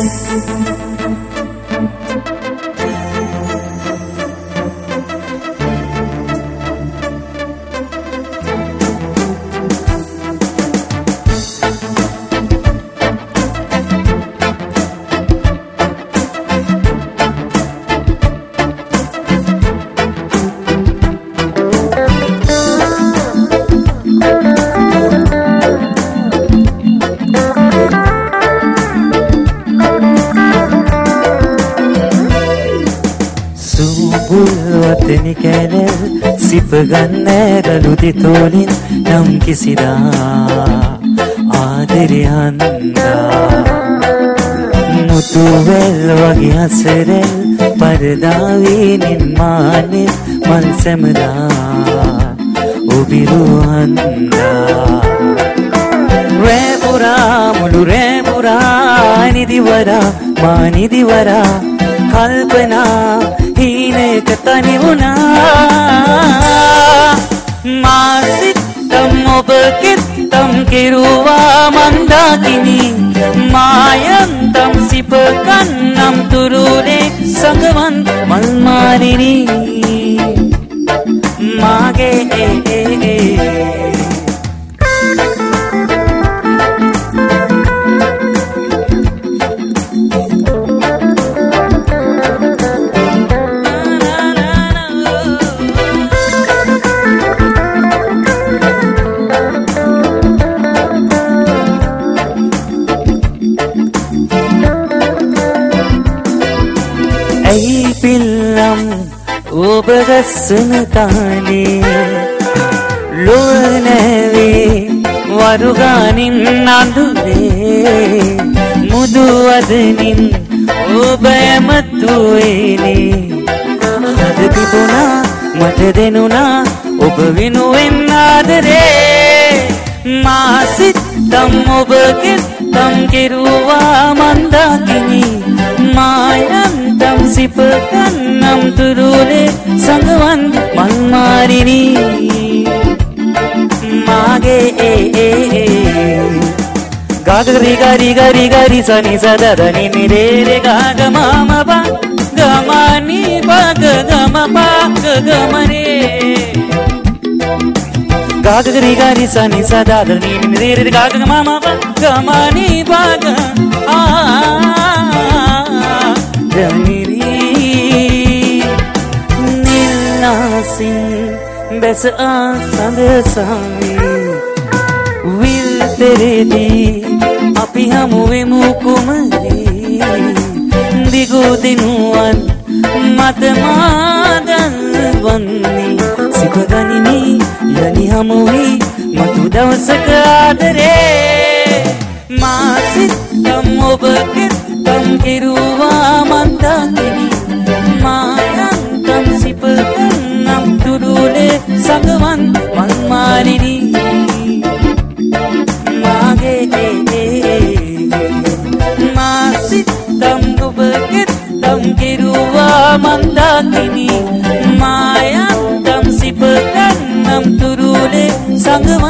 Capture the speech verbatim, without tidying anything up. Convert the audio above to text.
වතනි කැලල් සිප ගන්න ගලුදි තෝලින් නම් කිසිදා ආදරයන්දා මුතු වැල් වගේ හසරල් පරදාවේ නිර්මාණය මල් සැමදා ඔබිරුවන්දා රැපුරා මුළු රැපුරා නිදිවරා මා නිදිවරා කල්පනා හීනයක තනි වුණා මා සිත්තම් ඔබ කෙත්තම් කෙරුවා මන්දාකිනි මායන්තම් සිප කන්නම් තුරුලේ සඟවන් මල් මාරිනි මාගේ ඒ ඒ ඒ ඇයි පිල්ලම් ඔබ ගස්සන තානේ ලොව නැවේ වරුගානින් අඳුරේ මුදු වදනින් ඔබ ඇමතුවේනේ හද පිපුණා මට දෙනුණා ඔබ වෙනුවෙන් ආදරේ මා සිත්තම් ඔබ කෙත්තම් කෙරුවා මන්දාකිනි මායන්තම් සිප කන්නම් තුරුලේ සඟවන් මල් මාරිනි මාගේ ඒ ඒ ඒ ගාගරි ගරි ගරි ගරි සනි සදදනි නිරේ ගාග මම බා ගමනි බග ගම පාග ගමනේ ගාගරි ගරි සනි සදදනි නිරේ ගාග මම බා ගමනි බග ආ ජනිරි නිල්නාසින් බැස ආසඳ සාමි විල් පෙරේදී අපි හමුවෙමු කුමරී දිගු දිනුවන් මත මාදල් වන්නේ සිපගනිනි යලි හමුවී මතු දවසක ආදරේ මා සිත්තම් ඔබ කෙත්තම් කෙරුවා මන්දාකිනි මායන්තම් සිප කන්නම් තුරුලේ සඟවන් මල් මාරිනි මාගේ ඒ ඒ මා සිත්තම් ඔබ කෙත්තම් කෙරුවා මන්දාකිනි මායන්තම් සිප කන්නම් තුරුලේ සඟවන්